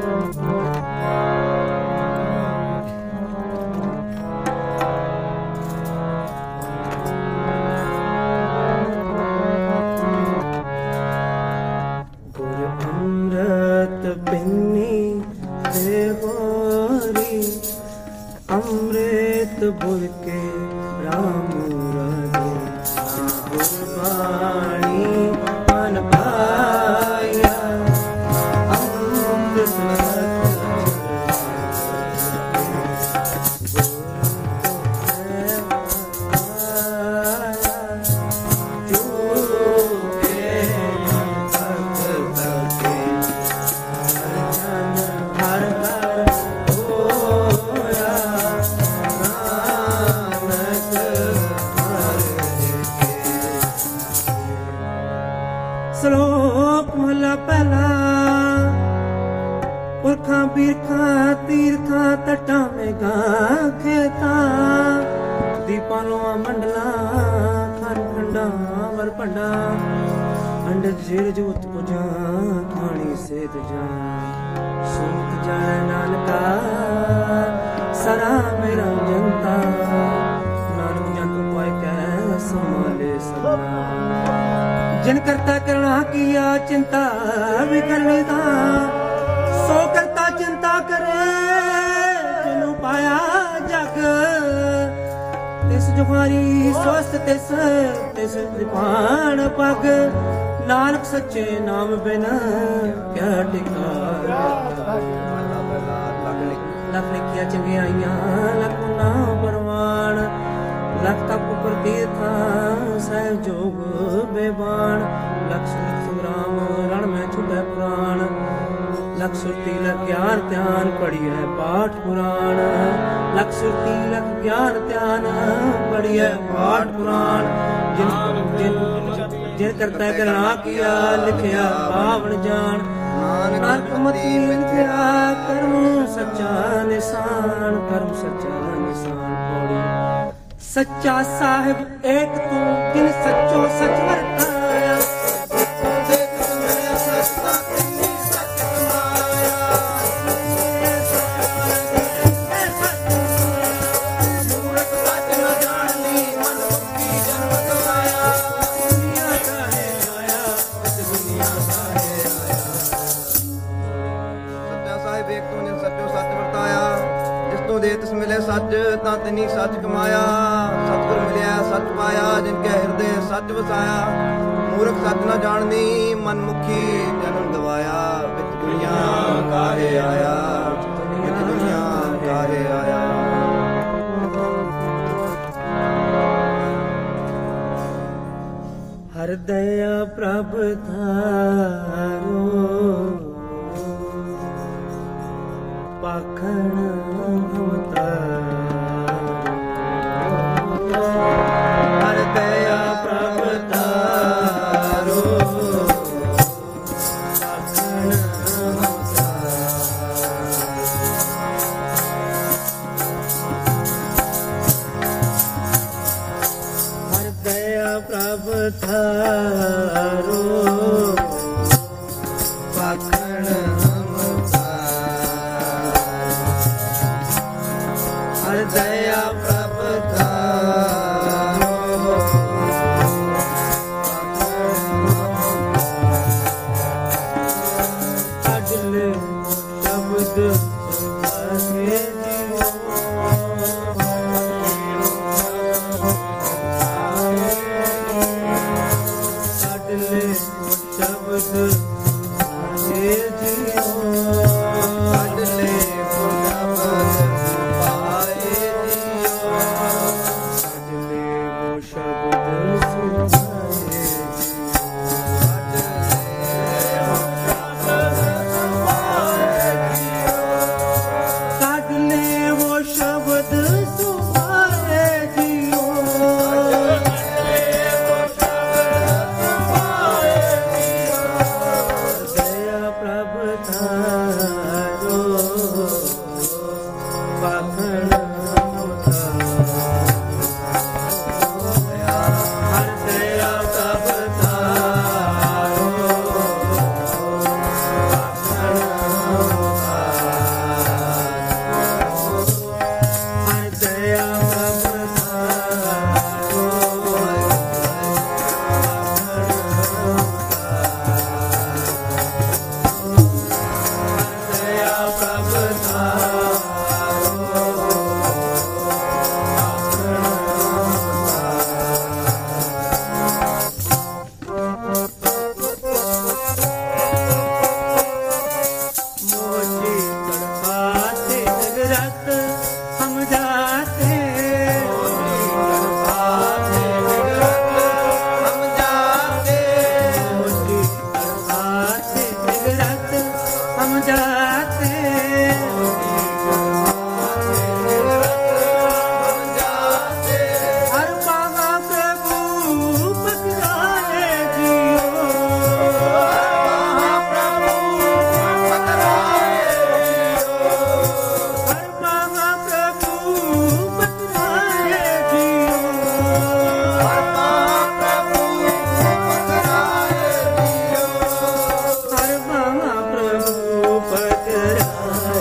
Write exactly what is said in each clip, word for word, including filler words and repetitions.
सच्चा साहिब एक तू किन सच्चो सच वर्ताया सच तातनी सच कमाया सतगुर मिलिया सच पाया जिनके हृदय सच वसाया मूर्ख सच न जाननी मनमुखी जन्म गवाया विच दुनिया काहे आया विच दुनिया काहे आया। हर दया प्रभ थारो पाखण हर दया प्रभ तारो पाखण हर दया प्रभ थारो पाखण हर दया प्रभ जाते हर बाबा प्रभु पकड़ाए जियो प्रभु पकड़ाए जियो हर बाबा प्रभु पकड़ाए जियो हर बाबा प्रभु पकड़ाए जियो हर बाबा प्रभु पकड़ाए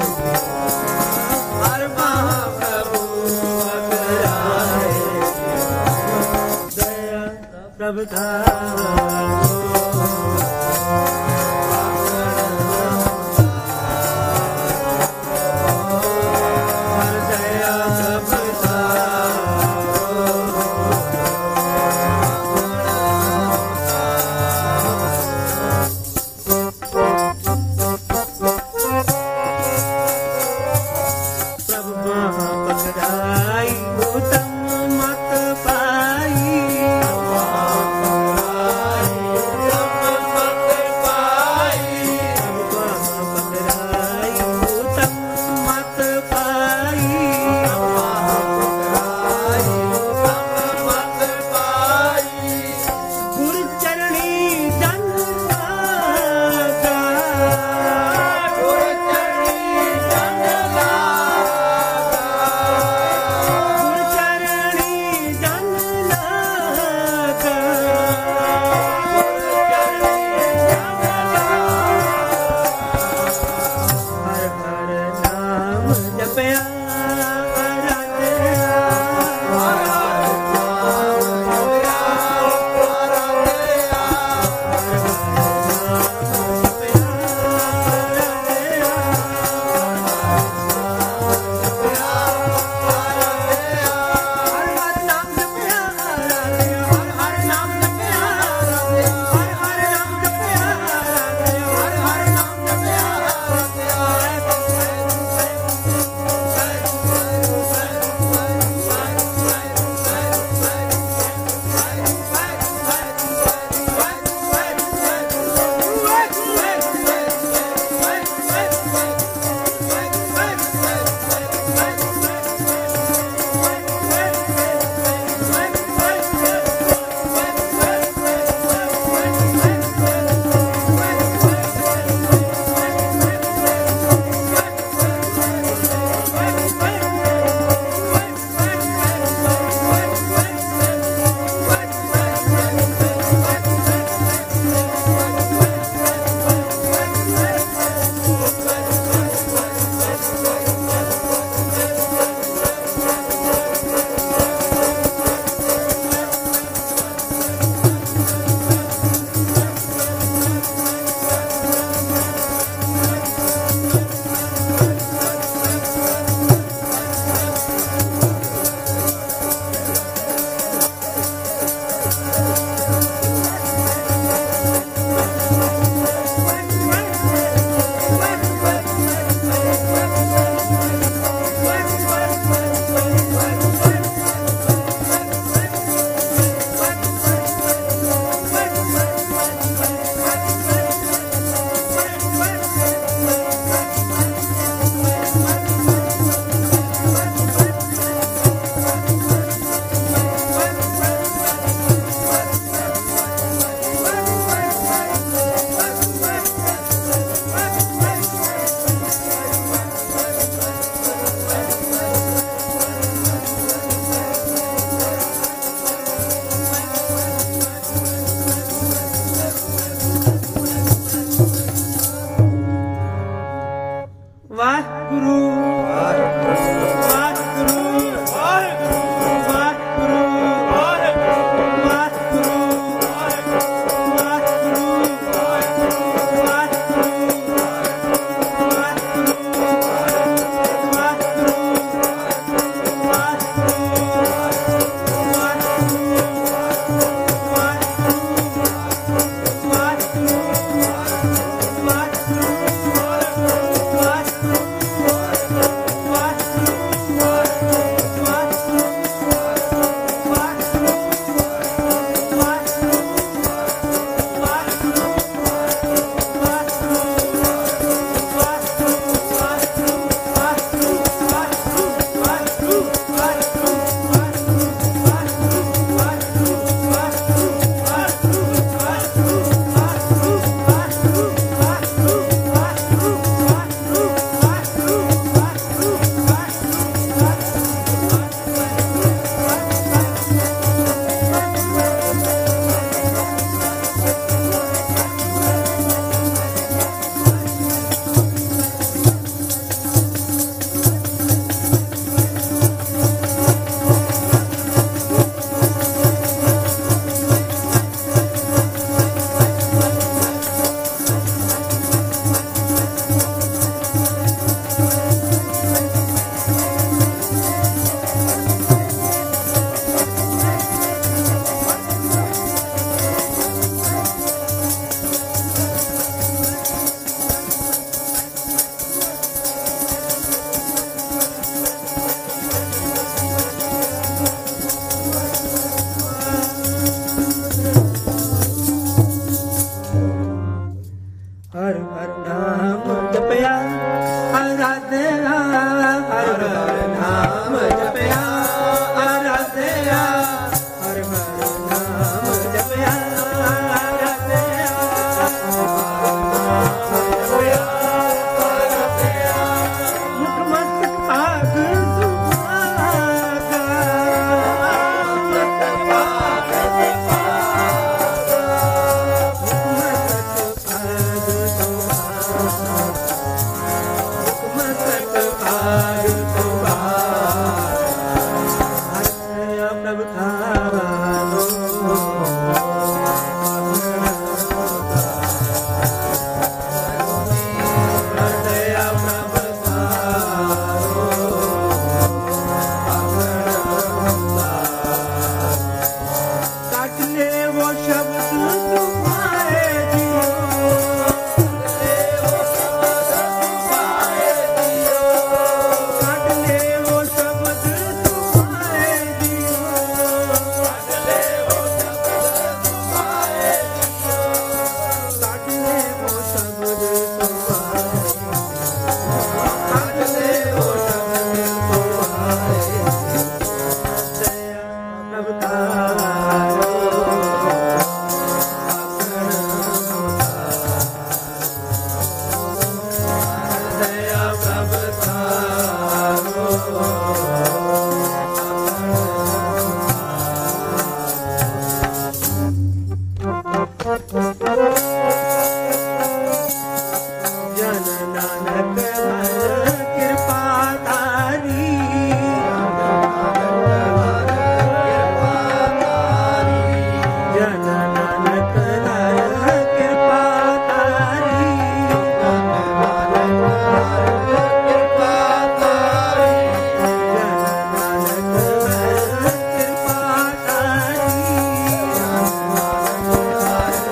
हर महाप्रभु पकड़ाए दया प्रभुता हर दया प्रभुता प्रभु महा पकड़ाई उत्तम मत पाई प्रभु महा पकड़ाई उत्तम मत पाई गुरु चरणी जन लागा गुरु चरणी जन लागा गुरु चरणी जन लागा गुरु चरणी जन लागा हर हर नाम जपया आराध्या हर हर नाम जपया आराध्या हर हर नाम जपया आराध्या हर हर नाम जपया आराध्या हर हर नाम जपया आराध्या हर हर नाम जपया आराध्या हर हर नाम जपया वाहिगुरु वाहिगुरु वाहिगुरु वाहिगुरु वाहिगुरु What? ਨਾਨਕ ਹਰ ਕਿਰਪਾ ਤਾਰੀ ਜਨ ਨਾਨਕ ਹਰ ਕਿਰਪਾ ਤਾਰੀ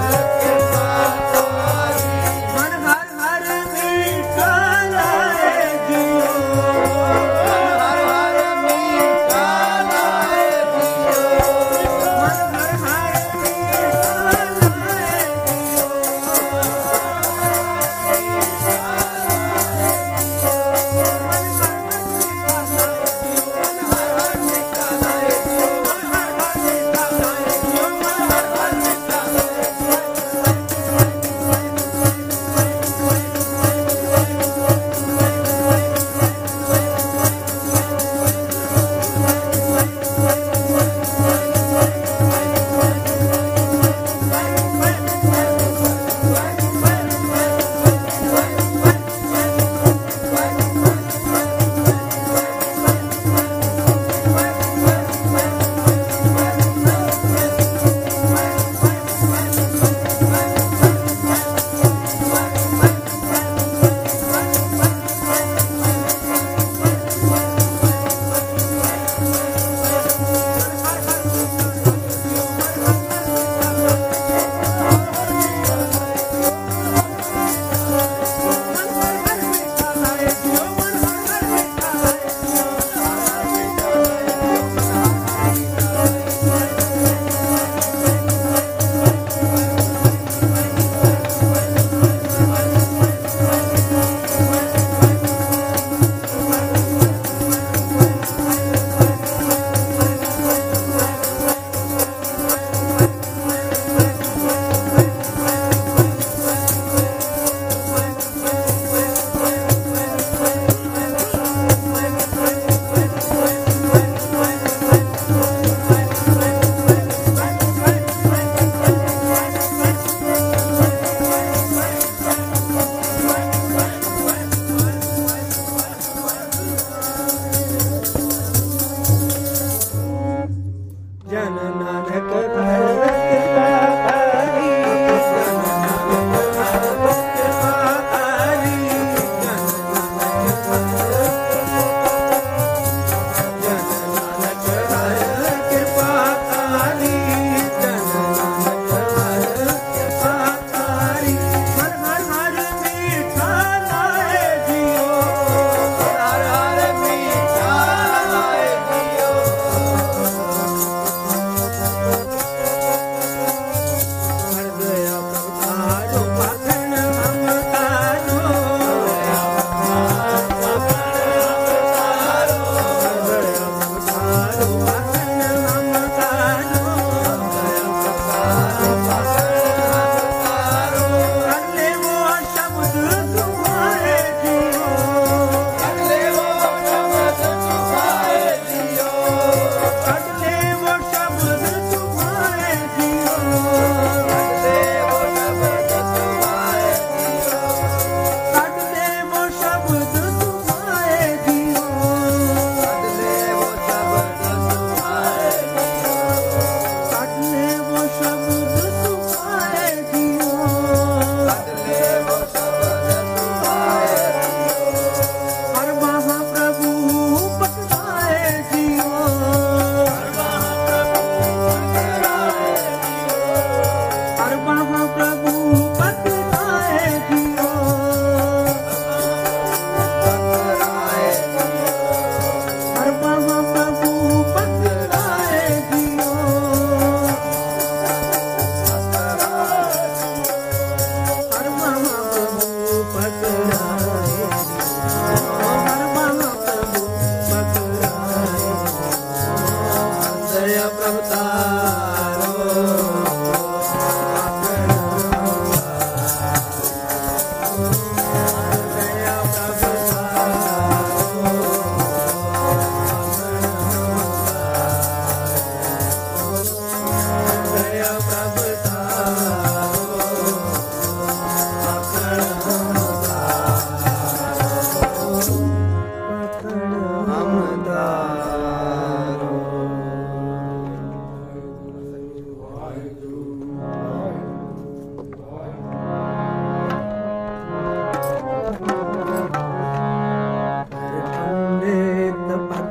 ਮਨ ਹਰ ਹਰ ਮੀਠਾ ਲਾਏ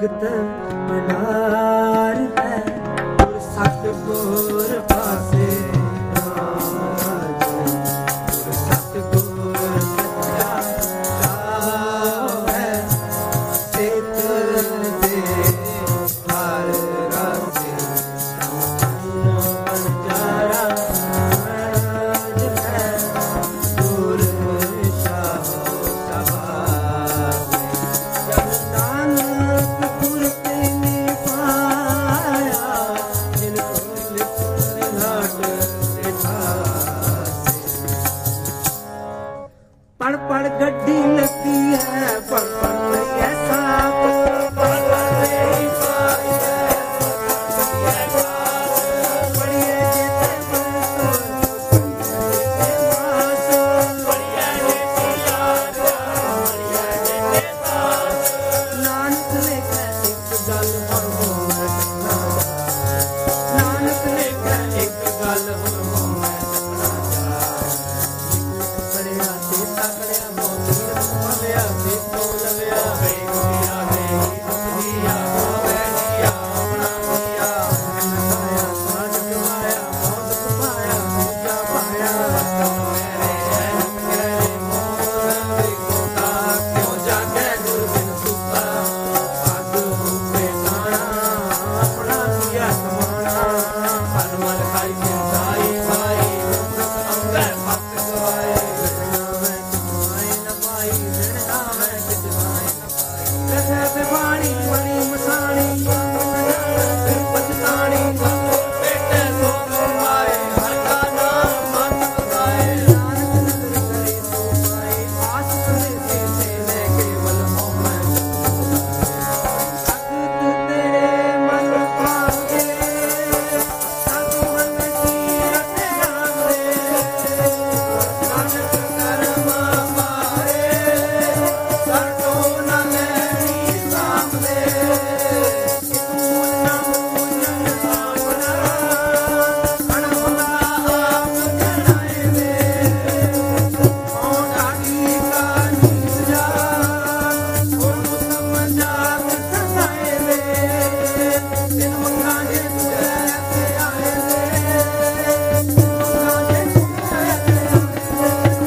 ਭਗਤ ਭੰਡਾਰ ਹੈ ਗੁਰ ਸਤਿਗੁਰ ਪਾਸੇ ਰਾਜ ਗੁਰ ਸਤਿਗੁਰ ਸੱਚਾ ਚਾਉ ਹੈ ਸਿਤ ਦੇ ਹਰ ਰਾਸੇ ਚਾਰਾ ਰਾਜ ਹੈ ਗੁਰ ਸ਼ਾਹ ਸਭਾ ਨਾਨਕ ਗੁਰ ਤੇ ਪਾਇਆ ਜਿਨ ਕੋ ਲਿਖ ਨਾਟ ਪੜ ਪੜ ਗੱਡੀ ਲੱਗੀ ਹੈ ਪੜ ਪੜ ਲਈਏ ਸਾਪ ਪੜ ਪੜ ਲਈ ਪਾਈ ਹੈ ਪੜੀਏ ਜਿਤੇ ਮਨ ਮਾਸ ਪੜੀਏ ਜਿਤੇ ਯਾਦ ਪੜੀਏ ਜਿਤੇ ਸਾਸ ਨਾਨਕ ਲਿਖੈ ਇੱਕ ਗੱਲ ਹਰ ਹੋਵੇ ਨਾਨਕ ਲਿਖੈ ਇੱਕ ਗੱਲ ਹਰ ਹੋਵੇ ਪੜਿਆ ਤੇ ਤਕੜਿਆ ਮੋਤੀ ਮਲਿਆ ਤੇ ਤੋ ਲਵਿਆ ਵੇ ਕੁੜੀਆ ਵੇ ਕੁੜੀਆ ਹੋਵੇ ਨੀਆ ਆਪਣਾ ਨੀਆ ਨਸਾਇਆ ਸਾਜ ਕਮਾਇਆ ਮੌਤ ਪਾਇਆ ਪੂਜਾ ਪਾਇਆ ਮੇਰੇ ਮੇਰੇ ਮੋਹ ਦੇ ਕੋਤਾ ਕਿਉਂ ਜਾਗੇ ਗੁਰ ਬਿਨ ਸੁਤਾ ਪੱਗ ਰੂਪੇ ਤਾਣਾ ਆਪਣਾ ਕੀਆ ਸਮਾਣਾ ਮਨ ਮਨ ਖਾਈ ਕੇ ਸਾਈ ਸਾਈ ਅੰਦਰ ਮਤ ਗਵਾਏ ਪਾਣੀ ਮਣੀ ਮਸਾਣੀ ਫਿਰ ਪਛਤਾਣੀ ਬੇਟੇ ਸੋਗ ਮਾਏ ਹਰ ਕਾ ਨਾਮ ਮਨ ਬਸਾਏ ਨਾਨਕ ਨਦਰ ਕਰੇ ਸੋ ਪਾਏ ਆਸ ਕਰੇ ਸੇ ਸੇ ਲੈ ਕੇਵਲ ਹੋਮੈ ਤਖਤ ਤੇਰੇ ਮਨ ਭਾਗੇ ਸਤ ਮਨ ਕੀਰਤ ਜਾਣਦੇ ਨਾਨਕ ਕਰਮ ਮਾਰੇ ਸਰਟੋ ਨਾ ਲੈਣੀ ਸਾਹਮਣੇ ਇੱਕ ਮੂਲ ਨਾ ਮੂਲਨ ਆਪਣਾ ਅਣਹੋਂਦਾ ਆਪ ਜਣਾਏ ਵੇ ਕੌਣ ਢਾਡੀ ਕਾ ਨੀਤ ਜਾ ਕੌਣ ਉਤਮ ਜਾਤ ਖਸਾਏ ਵੇ ਦਿਨ ਮੰਗਾ ਜੇ ਤੁਝੇ ਤੇ ਆਏ ਵੇ ਮੰਗਾ ਜੇ ਤੁਝੇ ਤੇ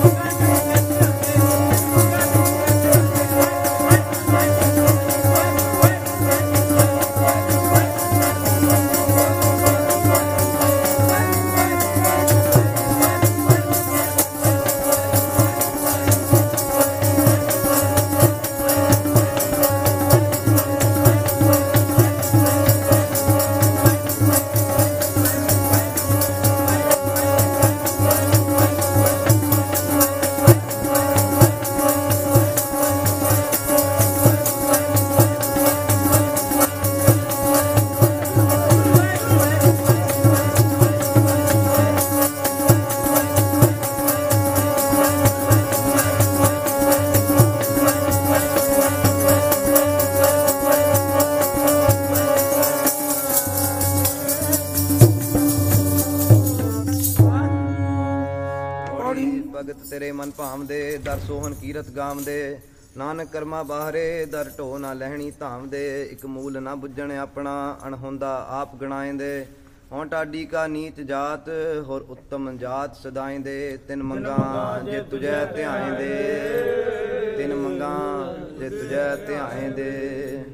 ਭਗਤ ਤੇਰੇ ਮਨ ਭਾਵਦੇ ਦਰ ਸੋਹਣ ਕੀਰਤ ਗਾਵਦੇ ਨਾਨਕ ਕਰਮਾ ਬਾਹਰੇ ਦਰ ਢੋ ਨਾ ਲਹਿਣੀ ਧਾਮਦੇ ਇੱਕ ਮੂਲ ਨਾ ਬੁੱਝਣ ਆਪਣਾ ਅਣਹੋਂਦਾ ਆਪ ਗਣਾਏਂਦੇ ਹੋਂ ਟਾਡੀ ਕਾ ਨੀਚ ਜਾਤ ਹੋਰ ਉੱਤਮ ਜਾਤ ਸਦਾਏਂਦੇ ਤਿੰਨ ਮੰਗਾ ਜੇ ਤੁਝੈ ਧਿਆਏਂਦੇ ਤਿੰਨ ਮੰਗਾ ਜੇ ਤੁਝੈ ਧਿਆਏਂਦੇ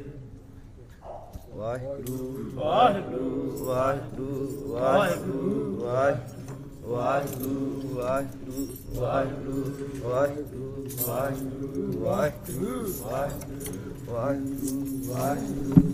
ਵਾਹਿਗੁਰੂ ਵਾਹਿਗੁਰੂ ਵਾਹਿਗੁਰੂ ਵਾਹਿਗੁਰੂ ਵਾਹਿਗੁਰੂ ਵਾਹਿਗੁਰੂ ਵਾਹਿਗੁਰੂ ਵਾਹਿਗੁਰੂ ਵਾਹਿਗੁਰੂ ਵਾਹਿਗੁਰੂ ਵਾਹਿਗੁਰੂ ਵਾਹਿਗੁਰੂ ਵਾਹਿਗੁਰੂ ਵਾਹਿਗੁਰੂ